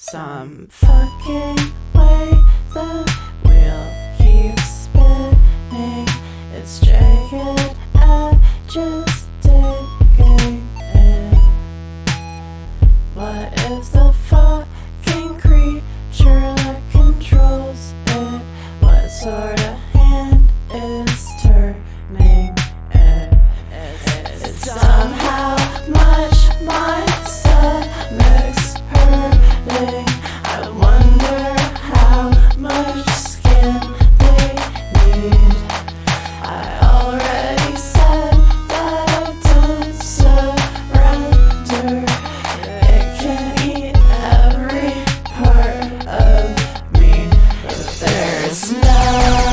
Some fucking way the wheel keeps spinning. It's jagged edges digging in. What is the fucking creature that controls it? What sort of hand is turning it? It's somehow much my stomach's hurting. I wonder how much skin they need. I already said that I don't surrender. It can eat every part of me, but there's no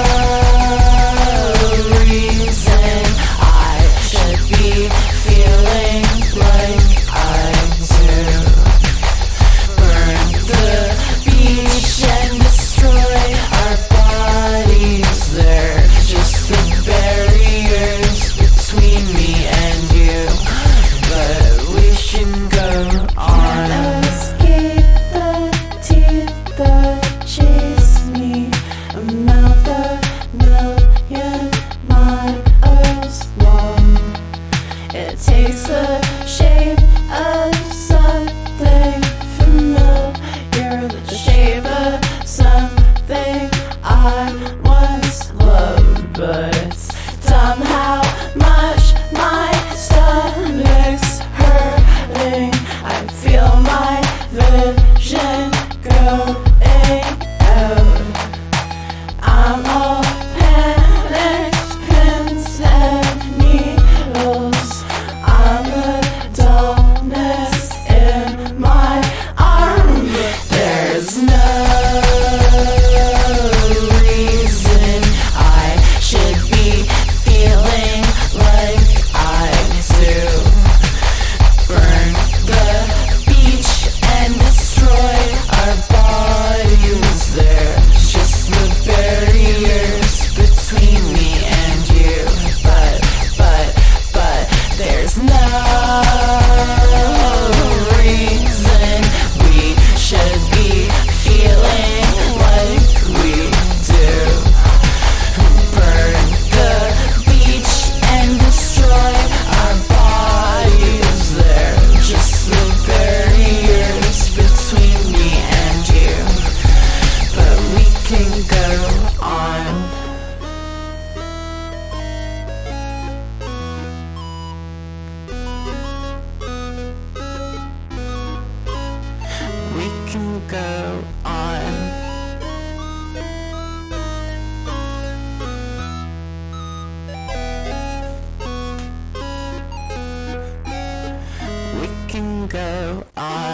reason I should be feeling like I do. Burn the beach and destroy our bodies. They're just the barriers between me and you, but we should go on. Escape the teeth that chase me. I'm not a million miles long. It takes the shape of something familiar, the shape of something I once loved, but it's dumb how much my stomach's hurting. I feel my vision going out. I'm all panicked, pins and needles. I'm the dullness in my arm, but there's no reason I should be feeling like I do. Burn the beach and destroy our bodies. They're just the barriers between me and you, but there's no reason we should be feeling like we do. Burn the beach and destroy our bodies. They're just the barriers between me and you, but we can go on. We can go on. We can go on.